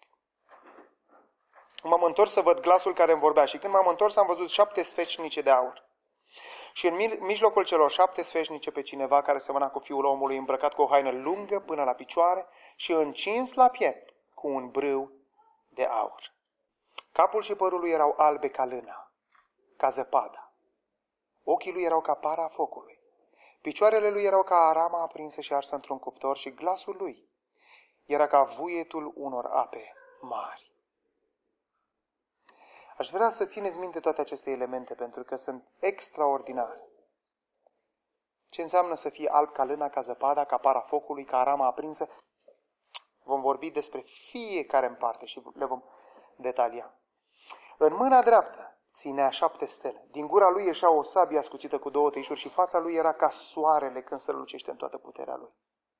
M-am întors să văd glasul care îmi vorbea și când m-am întors am văzut șapte sfeșnice de aur. Și în mijlocul celor șapte sfeșnice pe cineva care semăna cu Fiul omului, îmbrăcat cu o haină lungă până la picioare și încins la piept cu un brâu de aur. Capul și părul lui erau albe ca lână, ca zăpada. Ochii lui erau ca para focului. Picioarele lui erau ca arama aprinsă și arsă într-un cuptor și glasul lui era ca vuietul unor ape mari. Aș vrea să țineți minte toate aceste elemente, pentru că sunt extraordinare. Ce înseamnă să fie alb ca lâna, ca zăpada, ca para focului, ca rama aprinsă? Vom vorbi despre fiecare în parte și le vom detalia. În mâna dreaptă ținea șapte stele. Din gura lui ieșea o sabie ascuțită cu două tăișuri și fața lui era ca soarele când se lucește în toată puterea lui.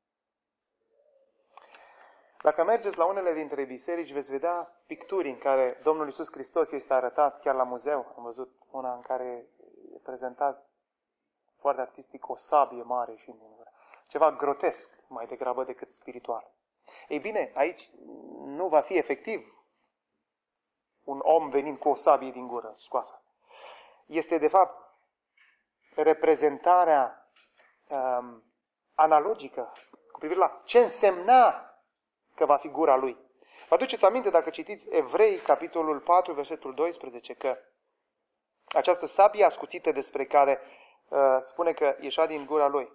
Dacă mergeți la unele dintre biserici, veți vedea picturi în care Domnul Iisus Hristos este arătat chiar la muzeu. Am văzut una în care e prezentat foarte artistic o sabie mare și din gură. Ceva grotesc mai degrabă decât spiritual. Ei bine, aici nu va fi efectiv un om venind cu o sabie din gură scoasă. Este de fapt reprezentarea um, analogică cu privire la ce însemna că va fi gura lui. Vă aduceți aminte dacă citiți Evrei, capitolul patru, versetul doisprezece, că această sabie ascuțită despre care uh, spune că ieșea din gura lui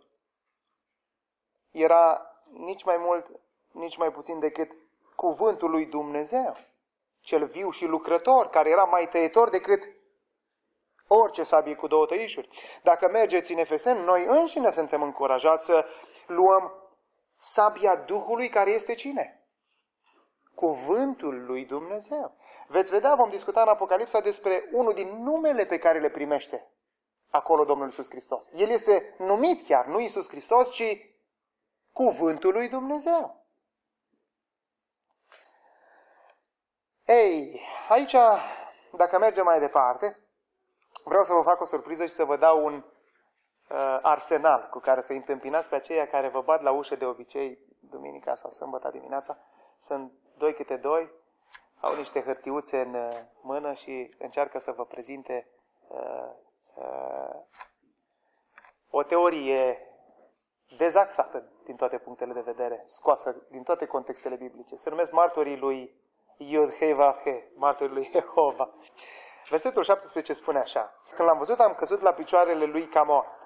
era nici mai mult, nici mai puțin decât cuvântul lui Dumnezeu, cel viu și lucrător, care era mai tăietor decât orice sabie cu două tăișuri. Dacă mergeți în Efeseni, noi înșine suntem încurajați să luăm sabia Duhului, care este cine? Cuvântul lui Dumnezeu. Veți vedea, vom discuta în Apocalipsa despre unul din numele pe care le primește acolo Domnul Iisus Hristos. El este numit chiar, nu Iisus Hristos, ci Cuvântul lui Dumnezeu. Ei, aici, dacă mergem mai departe, vreau să vă fac o surpriză și să vă dau un uh, arsenal cu care să întâmpinați pe aceia care vă bat la ușă de obicei, duminica sau sâmbătă dimineața. Sunt doi câte doi, au niște hârtiuțe în uh, mână și încearcă să vă prezinte uh, uh, o teorie dezaxată din toate punctele de vedere, scoasă din toate contextele biblice. Se numesc martorii lui Iod-Hei-Vav-He, martorii lui Jehova. Versetul șaptesprezece spune așa: când l-am văzut, am căzut la picioarele lui ca mort.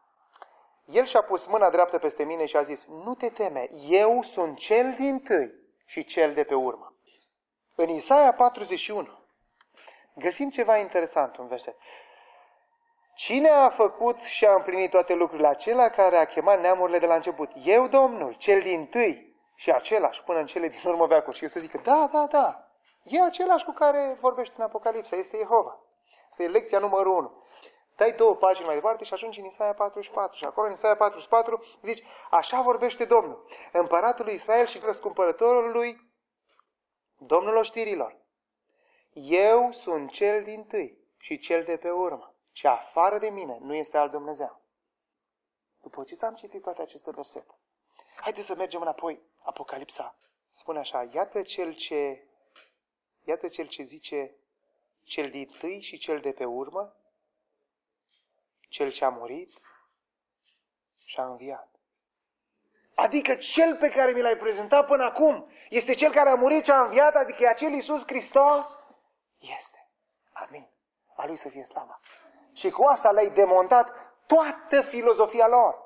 El și-a pus mâna dreaptă peste mine și a zis: nu te teme, eu sunt cel dintâi și cel de pe urmă. În Isaia patruzeci și unu găsim ceva interesant, un verset. Cine a făcut și a împlinit toate lucrurile? Acela care a chemat neamurile de la început. Eu, Domnul, cel dintâi și același până în cele din urmă veacuri. Și eu să zic, da, da, da, e același cu care vorbește în Apocalipsa, este Jehova. Asta e lecția numărul unu. Dai două pagini mai departe și ajungi în Isaia patruzeci și patru. Și acolo în Isaia patruzeci și patru zici, așa vorbește Domnul, împăratul lui Israel și răscumpărătorul lui, Domnul oștirilor. Eu sunt cel dintâi și cel de pe urmă. Și afară de mine nu este alt Dumnezeu. După ce ți-am citit toate aceste versete, haideți să mergem înapoi. Apocalipsa spune așa: iată cel ce, iată cel ce zice cel dintâi și cel de pe urmă, cel ce a murit și a înviat. Adică cel pe care mi l-ai prezentat până acum este cel care a murit și a înviat, adică e acel Iisus Hristos? Este. Amin. A lui să fie slava. Și cu asta le-ai demontat toată filozofia lor.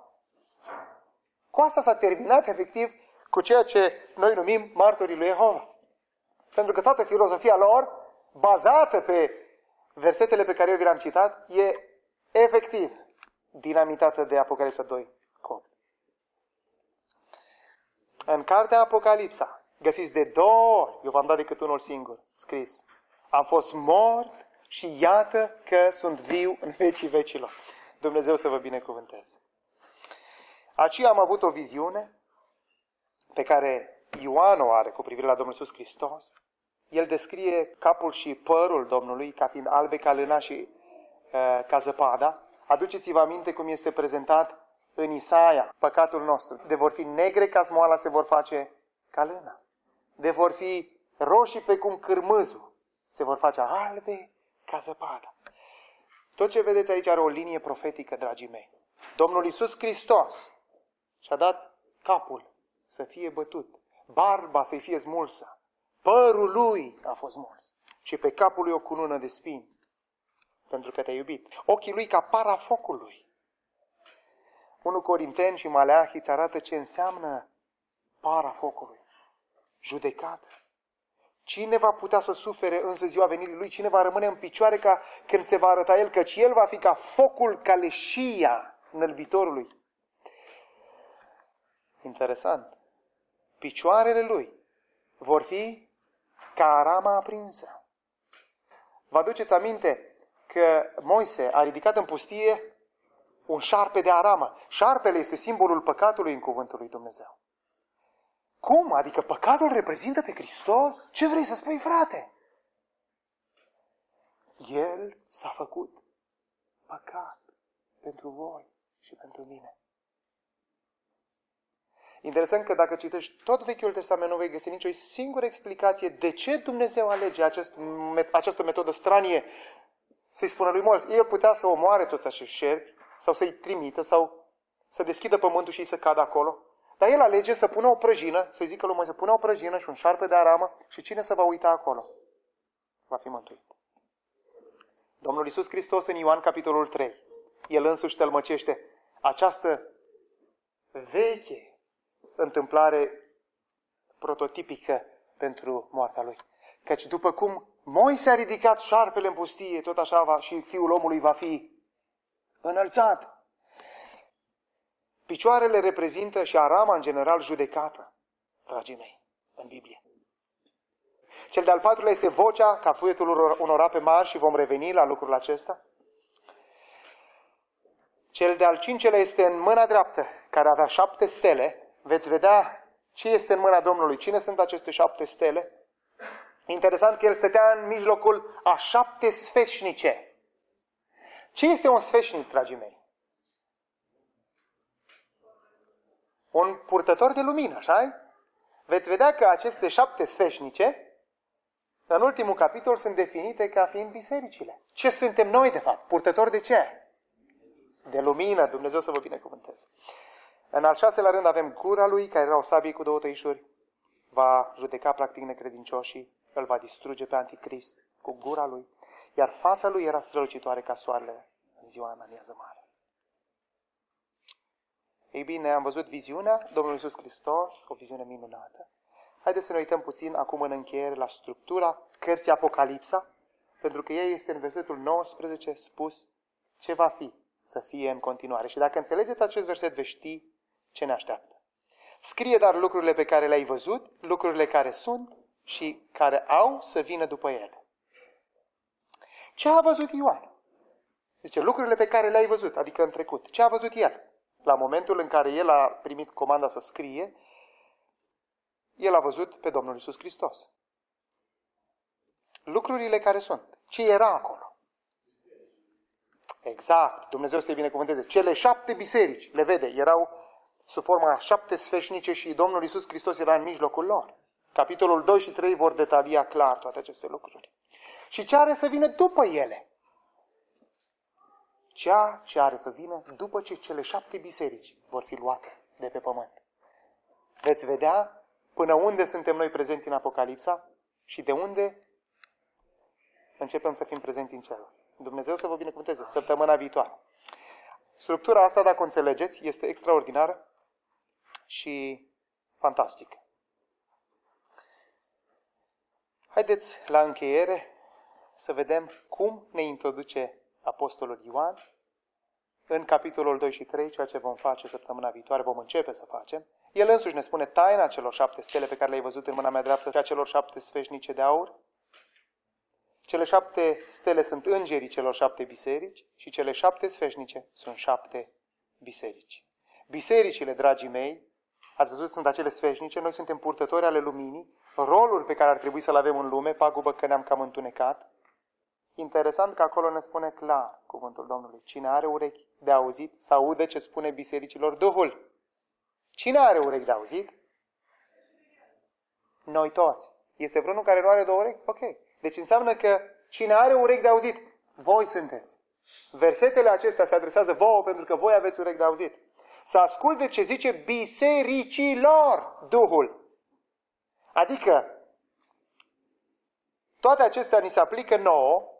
Cu asta s-a terminat efectiv cu ceea ce noi numim martorii lui Jehova. Pentru că toată filozofia lor, bazată pe versetele pe care eu vi le-am citat, e efectiv dinamitată de Apocalipsa doi. Copt. În cartea Apocalipsa găsiți de două ori, eu v-am dat decât unul singur, scris: am fost mort și iată că sunt viu în vecii vecilor. Dumnezeu să vă binecuvânteze. Aici am avut o viziune pe care Ioan o are cu privire la Domnul Iisus Hristos. El descrie capul și părul Domnului ca fiind albe ca lâna și uh, ca zăpada. Aduceți-vă aminte cum este prezentat în Isaia păcatul nostru. De vor fi negre ca smoala, se vor face ca lâna. De vor fi roșii pe cum cârmâzul, se vor face albe ca zăpada. Tot ce vedeți aici are o linie profetică, dragii mei. Domnul Iisus Hristos și-a dat capul să fie bătut, barba să-i fie smulsă, părul lui a fost smuls și pe capul lui o cunună de spini, pentru că te-a iubit. Ochii lui ca para focului. Unu Corinteni și Maleahi îți arată ce înseamnă para focului. Judecată. Cine va putea să sufere însă ziua venirii lui? Cine va rămâne în picioare ca când se va arăta el? Căci el va fi ca focul, ca leșia înălbitorului. Interesant. Picioarele lui vor fi ca arama aprinsă. Vă aduceți aminte că Moise a ridicat în pustie un șarpe de aramă. Șarpele este simbolul păcatului în cuvântul lui Dumnezeu. Cum? Adică păcatul reprezintă pe Hristos? Ce vrei să spui, frate? El s-a făcut păcat pentru voi și pentru mine. Interesant că dacă citești tot Vechiul Testament, nu vei găsi nicio singură explicație de ce Dumnezeu alege acest, această metodă stranie să-i spună lui Moise. El putea să omoare toți acești șerpi, sau să-i trimită, sau să deschidă pământul și să cadă acolo. Dar el alege să pună o prăjină, să-i zică lui Moise, pună o prăjină și un șarpe de aramă și cine se va uita acolo va fi mântuit. Domnul Iisus Hristos în Ioan capitolul trei, el însuși tălmăcește această veche întâmplare prototipică pentru moartea lui. Căci după cum Moise a ridicat șarpele în pustie, tot așa va, și Fiul omului va fi înălțat. Picioarele reprezintă și arama în general judecată, dragii mei, în Biblie. Cel de-al patrulea este vocea, ca fuietul unor ape mari și vom reveni la lucrul acesta. Cel de-al cincelea este în mâna dreaptă, care avea șapte stele. Veți vedea ce este în mâna Domnului. Cine sunt aceste șapte stele? Interesant că el stătea în mijlocul a șapte sfeșnice. Ce este un sfeșnic, dragii mei? Un purtător de lumină, așa-i? Veți vedea că aceste șapte sfeșnice, în ultimul capitol, sunt definite ca fiind bisericile. Ce suntem noi, de fapt? Purtători de ce? De lumină. Dumnezeu să vă binecuvânteze. În al șaselea rând avem gura lui, care era o sabie cu două tăișuri. Va judeca practic necredincioșii, îl va distruge pe anticrist cu gura lui. Iar fața lui era strălucitoare ca soarele în ziua în amiază mare. Ei bine, am văzut viziunea Domnului Iisus Hristos, o viziune minunată. Haideți să ne uităm puțin acum în încheiere la structura cărții Apocalipsa, pentru că ea este în versetul nouăsprezece spus ce va fi să fie în continuare. Și dacă înțelegeți acest verset, veți ști ce ne așteaptă. Scrie dar lucrurile pe care le-ai văzut, lucrurile care sunt și care au să vină după ele. Ce a văzut Ioan? Zice, lucrurile pe care le-ai văzut, adică în trecut. Ce a văzut el? La momentul în care el a primit comanda să scrie, el a văzut pe Domnul Iisus Hristos. Lucrurile care sunt. Ce era acolo? Exact. Dumnezeu să te binecuvânteze. Cele șapte biserici, le vede, erau sub forma a șapte sfeșnice și Domnul Iisus Hristos era în mijlocul lor. Capitolul doi și trei vor detalia clar toate aceste lucruri. Și ce are să vină după ele? Ceea ce are să vină după ce cele șapte biserici vor fi luate de pe pământ. Veți vedea până unde suntem noi prezenți în Apocalipsa și de unde începem să fim prezenți în cer. Dumnezeu să vă binecuvânteze săptămâna viitoare. Structura asta, dacă o înțelegeți, este extraordinară și fantastică. Haideți la încheiere să vedem cum ne introduce Apostolul Ioan în capitolul doi și trei, ceea ce vom face săptămâna viitoare, vom începe să facem. El însuși ne spune taina celor șapte stele pe care le-ai văzut în mâna mea dreaptă și a celor șapte sfeșnice de aur. Cele șapte stele sunt îngerii celor șapte biserici și cele șapte sfeșnice sunt șapte biserici. Bisericile, dragii mei, ați văzut, sunt acele sfeșnice, noi suntem purtători ale luminii, rolul pe care ar trebui să-l avem în lume, pagubă că ne-am cam întunecat. Interesant că acolo ne spune clar cuvântul Domnului. Cine are urechi de auzit, să audă ce spune bisericilor Duhul. Cine are urechi de auzit? Noi toți. Este vreunul care nu are două urechi? Ok. Deci înseamnă că cine are urechi de auzit, voi sunteți. Versetele acestea se adresează vouă pentru că voi aveți urechi de auzit. Să asculte ce zice bisericilor Duhul. Adică, toate acestea ni se aplică nouă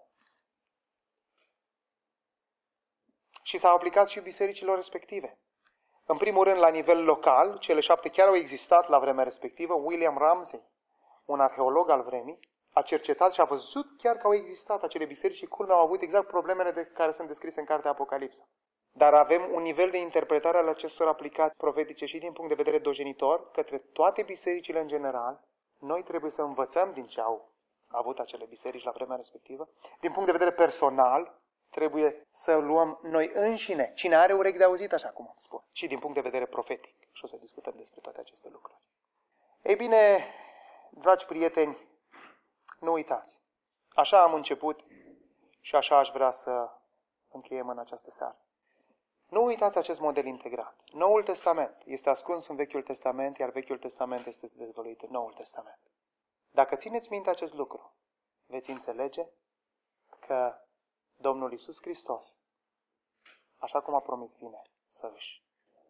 și s-au aplicat și bisericilor respective. În primul rând, la nivel local, cele șapte chiar au existat la vremea respectivă. William Ramsey, un arheolog al vremii, a cercetat și a văzut chiar că au existat acele biserici și culmea au avut exact problemele de care sunt descrise în cartea Apocalipsa. Dar avem un nivel de interpretare al acestor aplicații profetice și din punct de vedere dogenitor către toate bisericile în general. Noi trebuie să învățăm din ce au avut acele biserici la vremea respectivă. Din punct de vedere personal, trebuie să luăm noi înșine. Cine are urechi de auzit, așa cum spun. Și din punct de vedere profetic. Și o să discutăm despre toate aceste lucruri. Ei bine, dragi prieteni, nu uitați. Așa am început și așa aș vrea să încheiem în această seară. Nu uitați acest model integrat. Noul Testament este ascuns în Vechiul Testament, iar Vechiul Testament este dezvăluit în Noul Testament. Dacă țineți minte acest lucru, veți înțelege că Domnul Iisus Hristos, așa cum a promis, vine să își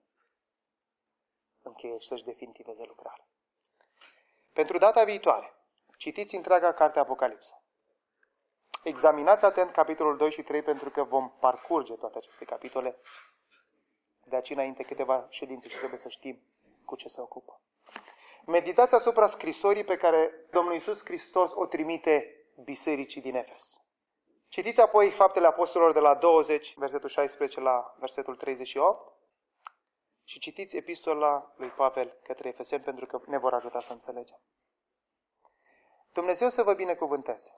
încheie și să-și definitiveze lucrarea. Pentru data viitoare, citiți întreaga carte Apocalipsa. Examinați atent capitolul doi și trei pentru că vom parcurge toate aceste capitole. De aici înainte câteva ședințe și trebuie să știm cu ce se ocupă. Meditați asupra scrisorii pe care Domnul Iisus Hristos o trimite bisericii din Efes. Citiți apoi Faptele Apostolilor de la douăzeci, versetul șaisprezece la versetul treizeci și opt și citiți epistola lui Pavel către Efeseni pentru că ne vor ajuta să înțelegem. Dumnezeu să vă binecuvânteze.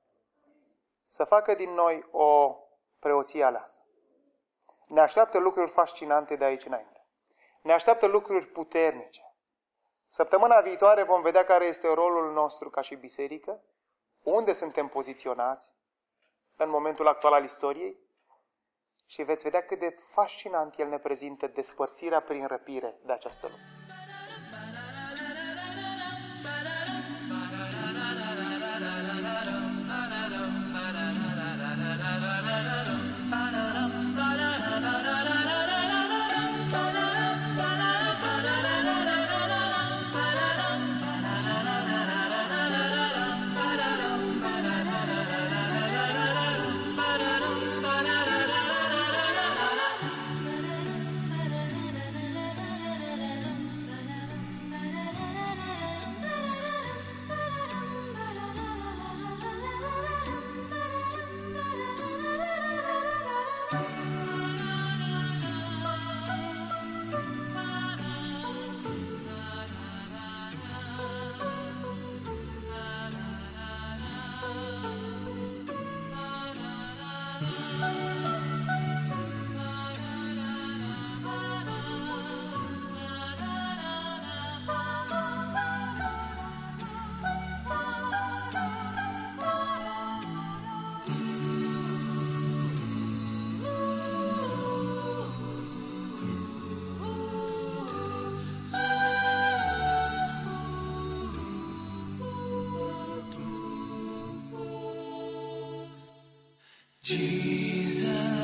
Să facă din noi o preoție aleasă. Ne așteaptă lucruri fascinante de aici înainte. Ne așteaptă lucruri puternice. Săptămâna viitoare vom vedea care este rolul nostru ca și biserică, unde suntem poziționați în momentul actual al istoriei și veți vedea cât de fascinant el ne prezintă despărțirea prin răpire de această lume. Jesus.